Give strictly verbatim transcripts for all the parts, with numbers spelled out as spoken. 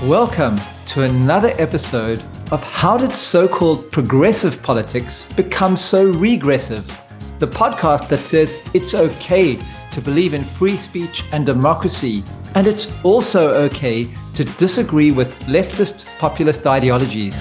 Welcome to another episode of How Did So-Called Progressive Politics Become So Regressive? The podcast that says it's okay to believe in free speech and democracy, and it's also okay to disagree with leftist populist ideologies.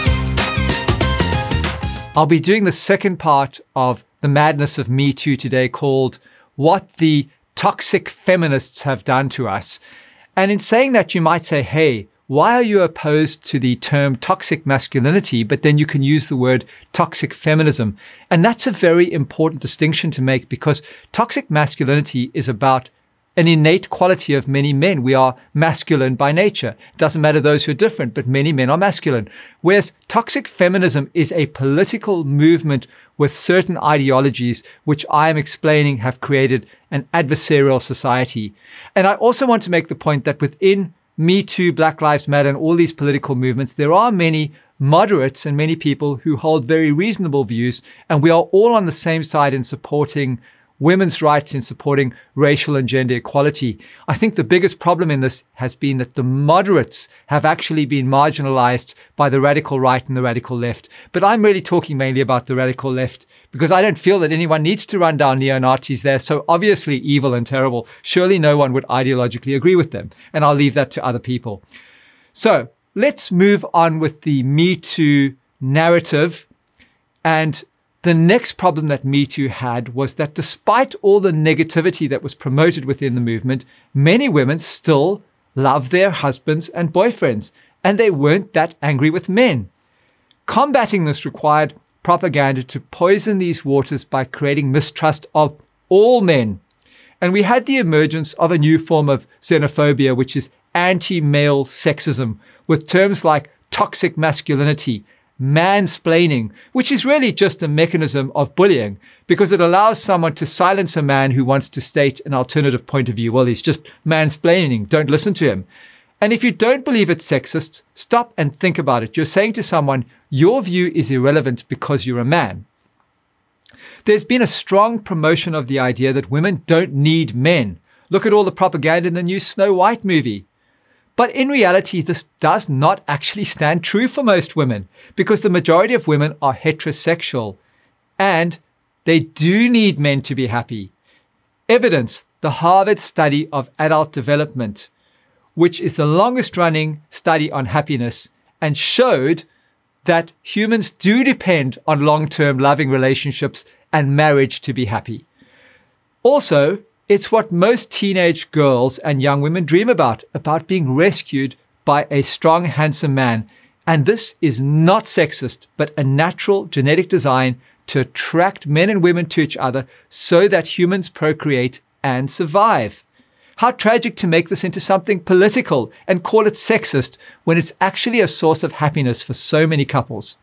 I'll be doing the second part of the madness of Me Too today, called What the Toxic Feminists Have Done to Us. And in saying that, you might say, hey, why are you opposed to the term toxic masculinity, but then you can use the word toxic feminism? And that's a very important distinction to make, because toxic masculinity is about an innate quality of many men. We are masculine by nature. It doesn't matter those who are different, but many men are masculine. Whereas toxic feminism is a political movement with certain ideologies, which I am explaining have created an adversarial society. And I also want to make the point that within Me Too, Black Lives Matter, and all these political movements, there are many moderates and many people who hold very reasonable views, and we are all on the same side in supporting women's rights, in supporting racial and gender equality. I think the biggest problem in this has been that the moderates have actually been marginalized by the radical right and the radical left. But I'm really talking mainly about the radical left, because I don't feel that anyone needs to run down neo-Nazis. They're so obviously evil and terrible. Surely no one would ideologically agree with them. And I'll leave that to other people. So let's move on with the Me Too narrative. And the next problem that Me Too had was that despite all the negativity that was promoted within the movement, many women still love their husbands and boyfriends, and they weren't that angry with men. Combating this required propaganda to poison these waters by creating mistrust of all men. And we had the emergence of a new form of xenophobia, which is anti-male sexism, with terms like toxic masculinity, mansplaining, which is really just a mechanism of bullying, because it allows someone to silence a man who wants to state an alternative point of view. Well, he's just mansplaining. Don't listen to him. And if you don't believe it's sexist, stop and think about it. You're saying to someone, your view is irrelevant because you're a man. There's been a strong promotion of the idea that women don't need men. Look at all the propaganda in the new Snow White movie. But in reality, this does not actually stand true for most women, because the majority of women are heterosexual and they do need men to be happy. Evidence, the Harvard study of adult development, which is the longest running study on happiness, and showed that humans do depend on long-term loving relationships and marriage to be happy. Also, it's what most teenage girls and young women dream about, about being rescued by a strong, handsome man. And this is not sexist, but a natural genetic design to attract men and women to each other so that humans procreate and survive. How tragic to make this into something political and call it sexist when it's actually a source of happiness for so many couples.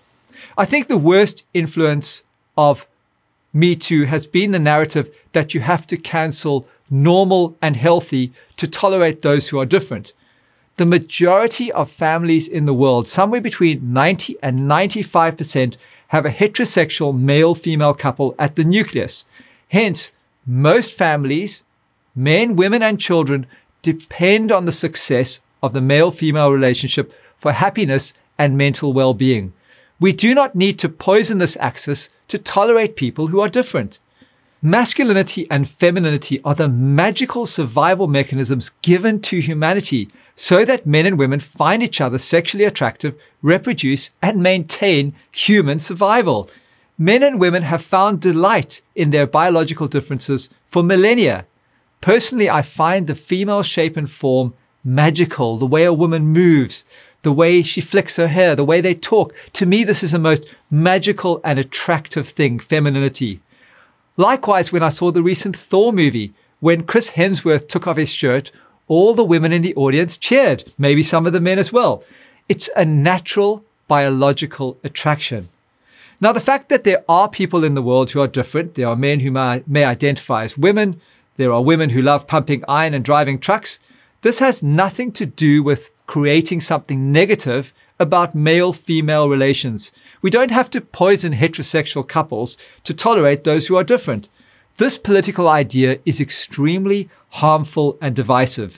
I think the worst influence of Me Too has been the narrative that you have to cancel normal and healthy to tolerate those who are different. The majority of families in the world, somewhere between ninety and ninety-five percent, have a heterosexual male-female couple at the nucleus. Hence, most families, men, women, and children, depend on the success of the male-female relationship for happiness and mental well-being. We do not need to poison this axis to tolerate people who are different. Masculinity and femininity are the magical survival mechanisms given to humanity so that men and women find each other sexually attractive, reproduce, and maintain human survival. Men and women have found delight in their biological differences for millennia. Personally, I find the female shape and form magical, the way a woman moves, the way she flicks her hair, the way they talk. To me, this is the most magical and attractive thing, femininity. Likewise, when I saw the recent Thor movie, when Chris Hemsworth took off his shirt, all the women in the audience cheered, maybe some of the men as well. It's a natural biological attraction. Now, the fact that there are people in the world who are different, there are men who may, may identify as women, there are women who love pumping iron and driving trucks, this has nothing to do with creating something negative about male-female relations. We don't have to poison heterosexual couples to tolerate those who are different. This political idea is extremely harmful and divisive.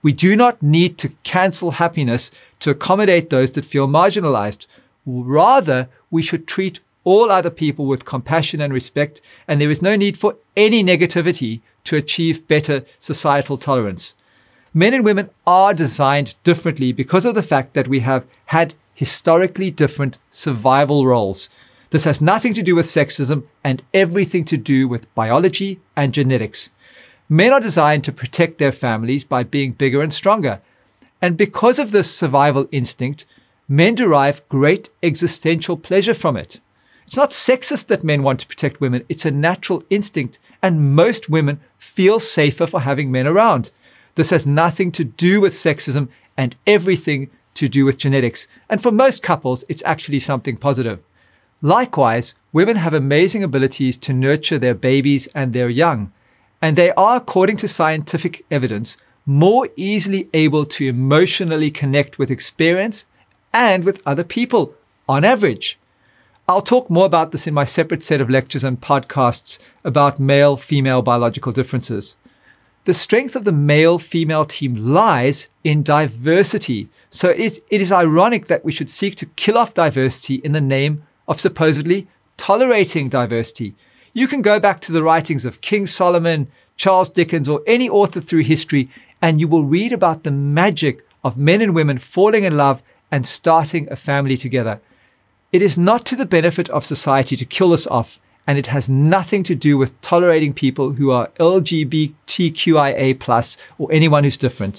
We do not need to cancel happiness to accommodate those that feel marginalized. Rather, we should treat all other people with compassion and respect, and there is no need for any negativity to achieve better societal tolerance. Men and women are designed differently because of the fact that we have had historically different survival roles. This has nothing to do with sexism and everything to do with biology and genetics. Men are designed to protect their families by being bigger and stronger. And because of this survival instinct, men derive great existential pleasure from it. It's not sexist that men want to protect women. It's a natural instinct, and most women feel safer for having men around. This has nothing to do with sexism and everything to do with genetics. And for most couples, it's actually something positive. Likewise, women have amazing abilities to nurture their babies and their young, and they are, according to scientific evidence, more easily able to emotionally connect with experience and with other people on average. I'll talk more about this in my separate set of lectures and podcasts about male-female biological differences. The strength of the male-female team lies in diversity. So it is, it is ironic that we should seek to kill off diversity in the name of supposedly tolerating diversity. You can go back to the writings of King Solomon, Charles Dickens, or any author through history, and you will read about the magic of men and women falling in love and starting a family together. It is not to the benefit of society to kill this off, and it has nothing to do with tolerating people who are L G B T Q I A plus or anyone who's different.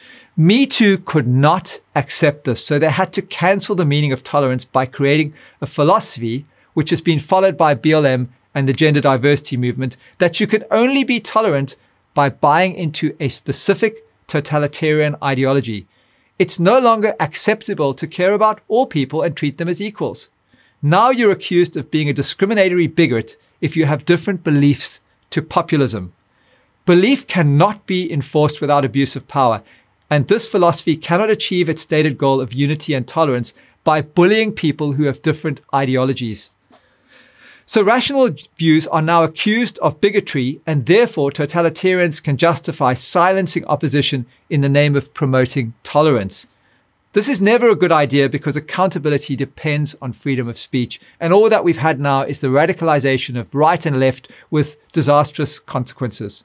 Me Too could not accept this, so they had to cancel the meaning of tolerance by creating a philosophy, which has been followed by B L M and the gender diversity movement, that you can only be tolerant by buying into a specific totalitarian ideology. It's no longer acceptable to care about all people and treat them as equals. Now you're accused of being a discriminatory bigot if you have different beliefs to populism. Belief cannot be enforced without abuse of power, and this philosophy cannot achieve its stated goal of unity and tolerance by bullying people who have different ideologies. So rational views are now accused of bigotry, and therefore totalitarians can justify silencing opposition in the name of promoting tolerance. This is never a good idea because accountability depends on freedom of speech, and all that we've had now is the radicalization of right and left with disastrous consequences.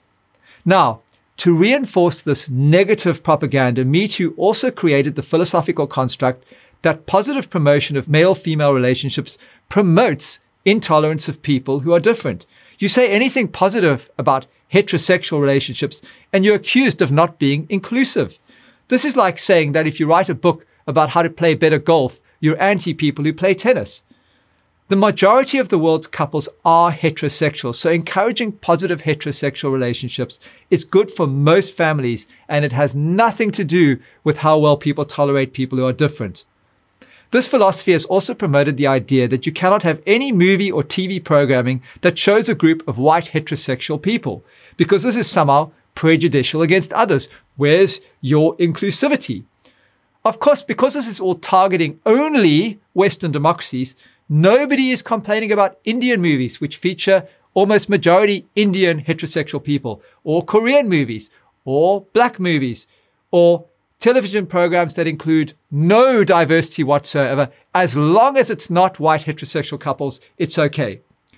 Now, to reinforce this negative propaganda, Me Too also created the philosophical construct that positive promotion of male-female relationships promotes intolerance of people who are different. You say anything positive about heterosexual relationships and you're accused of not being inclusive. This is like saying that if you write a book about how to play better golf, you're anti people who play tennis. The majority of the world's couples are heterosexual, so encouraging positive heterosexual relationships is good for most families, and it has nothing to do with how well people tolerate people who are different. This philosophy has also promoted the idea that you cannot have any movie or T V programming that shows a group of white heterosexual people, because this is somehow prejudicial against others. Where's your inclusivity? Of course, because this is all targeting only Western democracies, nobody is complaining about Indian movies, which feature almost majority Indian heterosexual people, or Korean movies, or black movies, or television programs that include no diversity whatsoever. As long as it's not white heterosexual couples, it's okay.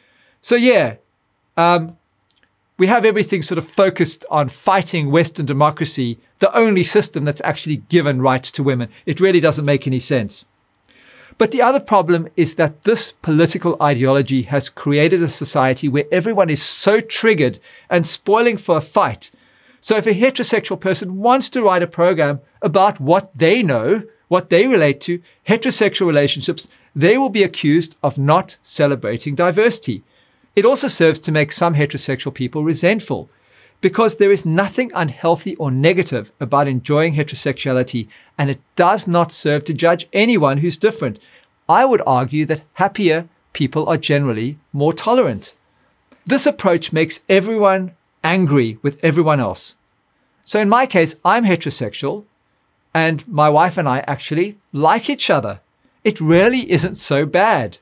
So yeah, um, we have everything sort of focused on fighting Western democracy, the only system that's actually given rights to women. It really doesn't make any sense. But the other problem is that this political ideology has created a society where everyone is so triggered and spoiling for a fight. So if a heterosexual person wants to write a program about what they know, what they relate to, heterosexual relationships, they will be accused of not celebrating diversity. It also serves to make some heterosexual people resentful, because there is nothing unhealthy or negative about enjoying heterosexuality, and it does not serve to judge anyone who's different. I would argue that happier people are generally more tolerant. This approach makes everyone angry with everyone else. So in my case, I'm heterosexual, and my wife and I actually like each other. It really isn't so bad.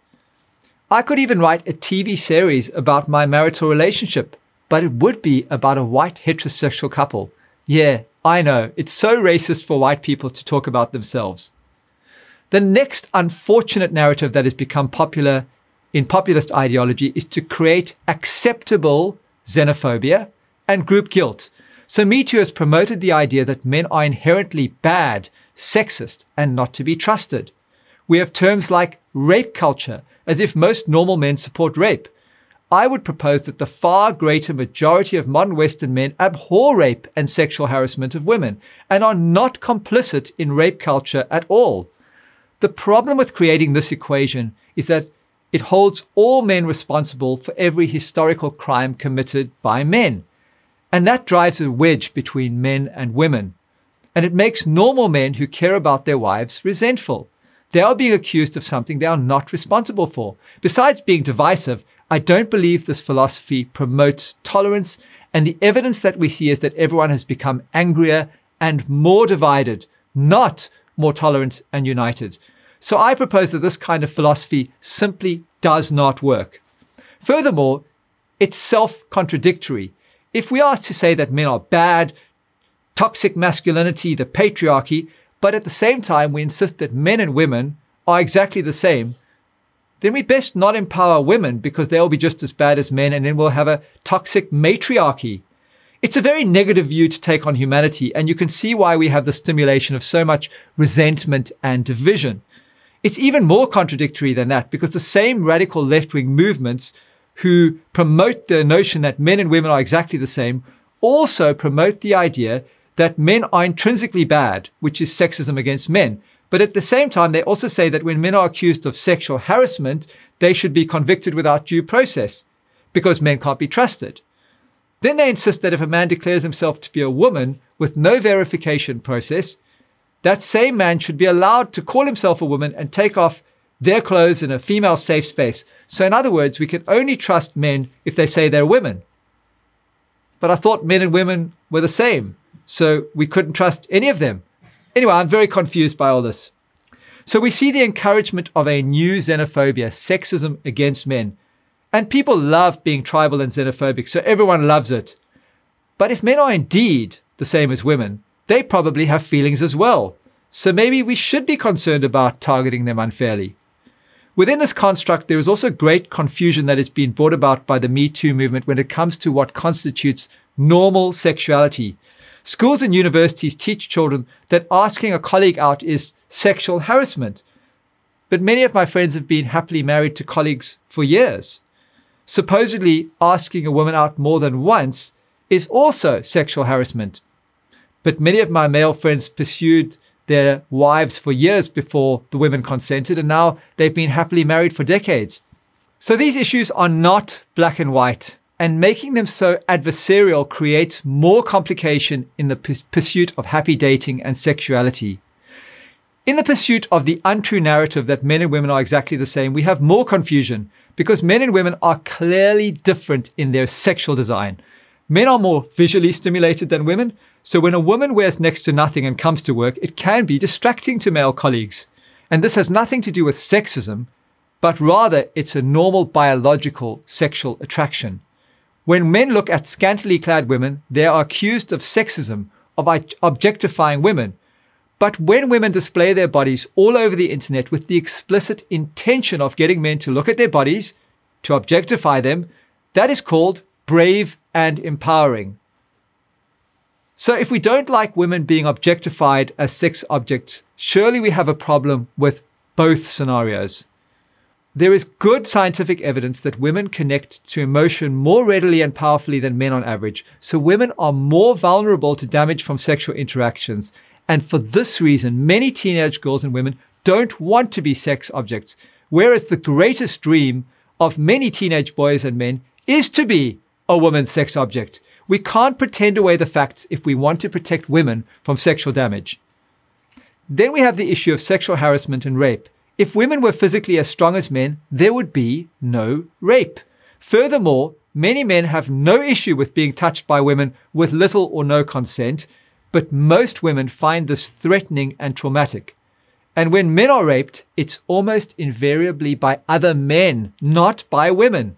I could even write a T V series about my marital relationship, but it would be about a white heterosexual couple. Yeah, I know, it's so racist for white people to talk about themselves. The next unfortunate narrative that has become popular in populist ideology is to create acceptable xenophobia and group guilt. So Me Too has promoted the idea that men are inherently bad, sexist, and not to be trusted. We have terms like rape culture, as if most normal men support rape. I would propose that the far greater majority of modern Western men abhor rape and sexual harassment of women and are not complicit in rape culture at all. The problem with creating this equation is that it holds all men responsible for every historical crime committed by men. And that drives a wedge between men and women. And it makes normal men who care about their wives resentful. They are being accused of something they are not responsible for. Besides being divisive, I don't believe this philosophy promotes tolerance, and the evidence that we see is that everyone has become angrier and more divided, not more tolerant and united. So I propose that this kind of philosophy simply does not work. Furthermore, it's self-contradictory. If we are to say that men are bad, toxic masculinity, the patriarchy, but at the same time we insist that men and women are exactly the same, then we best not empower women because they'll be just as bad as men, and then we'll have a toxic matriarchy. It's a very negative view to take on humanity, and you can see why we have the stimulation of so much resentment and division. It's even more contradictory than that, because the same radical left-wing movements who promote the notion that men and women are exactly the same also promote the idea that men are intrinsically bad, which is sexism against men. But at the same time, they also say that when men are accused of sexual harassment, they should be convicted without due process because men can't be trusted. Then they insist that if a man declares himself to be a woman with no verification process, that same man should be allowed to call himself a woman and take off their clothes in a female safe space. So in other words, we can only trust men if they say they're women. But I thought men and women were the same, so we couldn't trust any of them. Anyway, I'm very confused by all this. So we see the encouragement of a new xenophobia, sexism against men. And people love being tribal and xenophobic, so everyone loves it. But if men are indeed the same as women, they probably have feelings as well. So maybe we should be concerned about targeting them unfairly. Within this construct, there is also great confusion that has been brought about by the Me Too movement when it comes to what constitutes normal sexuality. Schools and universities teach children that asking a colleague out is sexual harassment. But many of my friends have been happily married to colleagues for years. Supposedly, asking a woman out more than once is also sexual harassment. But many of my male friends pursued their wives for years before the women consented, and now they've been happily married for decades. So these issues are not black and white. And making them so adversarial creates more complication in the p- pursuit of happy dating and sexuality. In the pursuit of the untrue narrative that men and women are exactly the same, we have more confusion because men and women are clearly different in their sexual design. Men are more visually stimulated than women, so when a woman wears next to nothing and comes to work, it can be distracting to male colleagues. And this has nothing to do with sexism, but rather it's a normal biological sexual attraction. When men look at scantily clad women, they are accused of sexism, of objectifying women. But when women display their bodies all over the internet with the explicit intention of getting men to look at their bodies, to objectify them, that is called brave and empowering. So if we don't like women being objectified as sex objects, surely we have a problem with both scenarios. There is good scientific evidence that women connect to emotion more readily and powerfully than men on average, so women are more vulnerable to damage from sexual interactions. And for this reason, many teenage girls and women don't want to be sex objects, whereas the greatest dream of many teenage boys and men is to be a woman's sex object. We can't pretend away the facts if we want to protect women from sexual damage. Then we have the issue of sexual harassment and rape. If women were physically as strong as men, there would be no rape. Furthermore, many men have no issue with being touched by women with little or no consent, but most women find this threatening and traumatic. And when men are raped, it's almost invariably by other men, not by women.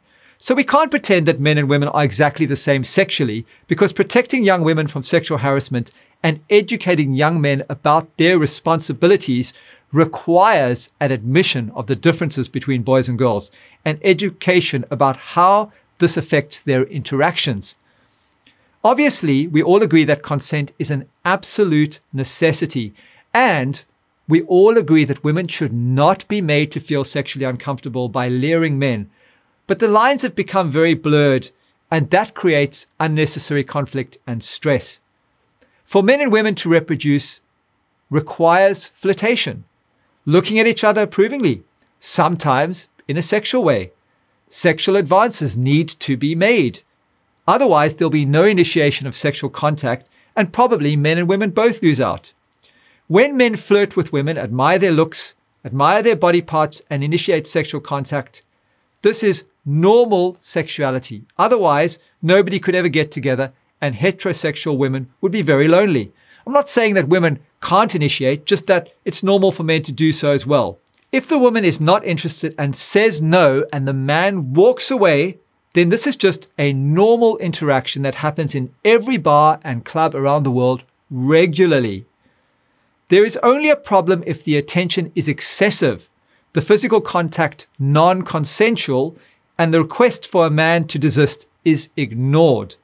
So we can't pretend that men and women are exactly the same sexually, because protecting young women from sexual harassment and educating young men about their responsibilities requires an admission of the differences between boys and girls and education about how this affects their interactions. Obviously, we all agree that consent is an absolute necessity, and we all agree that women should not be made to feel sexually uncomfortable by leering men. But the lines have become very blurred, and that creates unnecessary conflict and stress. For men and women to reproduce requires flirtation, looking at each other approvingly, sometimes in a sexual way. Sexual advances need to be made. Otherwise, there'll be no initiation of sexual contact, and probably men and women both lose out. When men flirt with women, admire their looks, admire their body parts, and initiate sexual contact, this is normal sexuality. Otherwise, nobody could ever get together, and heterosexual women would be very lonely. I'm not saying that women can't initiate, just that it's normal for men to do so as well. If the woman is not interested and says no, and the man walks away, then this is just a normal interaction that happens in every bar and club around the world regularly. There is only a problem if the attention is excessive, the physical contact non-consensual, and the request for a man to desist is ignored.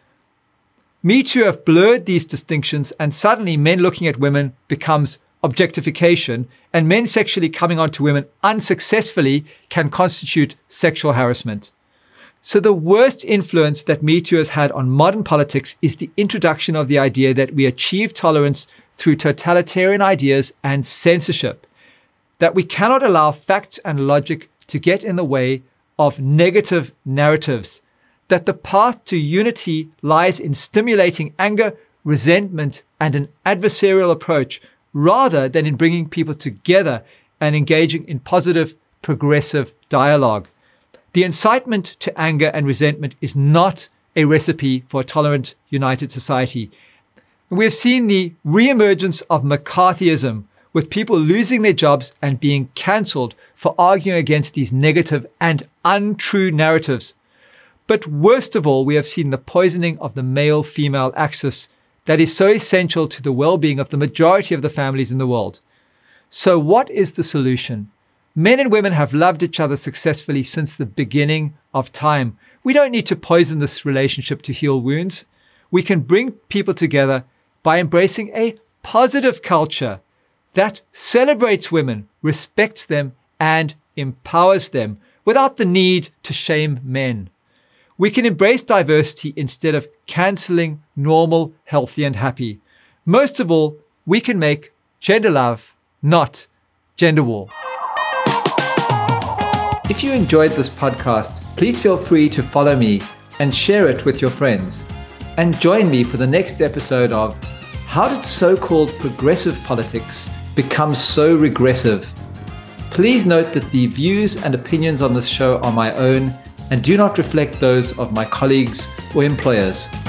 Me Too have blurred these distinctions, and suddenly men looking at women becomes objectification, and men sexually coming onto women unsuccessfully can constitute sexual harassment. So the worst influence that Me Too has had on modern politics is the introduction of the idea that we achieve tolerance through totalitarian ideas and censorship, that we cannot allow facts and logic to get in the way of negative narratives, that the path to unity lies in stimulating anger, resentment, and an adversarial approach, rather than in bringing people together and engaging in positive, progressive dialogue. The incitement to anger and resentment is not a recipe for a tolerant, united society. We have seen the re-emergence of McCarthyism, with people losing their jobs and being cancelled for arguing against these negative and untrue narratives. But worst of all, we have seen the poisoning of the male-female axis that is so essential to the well-being of the majority of the families in the world. So what is the solution? Men and women have loved each other successfully since the beginning of time. We don't need to poison this relationship to heal wounds. We can bring people together by embracing a positive culture that celebrates women, respects them, and empowers them without the need to shame men. We can embrace diversity instead of cancelling normal, healthy, and happy. Most of all, we can make gender love, not gender war. If you enjoyed this podcast, please feel free to follow me and share it with your friends. And join me for the next episode of How Did So-Called Progressive Politics Become So Regressive? Please note that the views and opinions on this show are my own and do not reflect those of my colleagues or employers.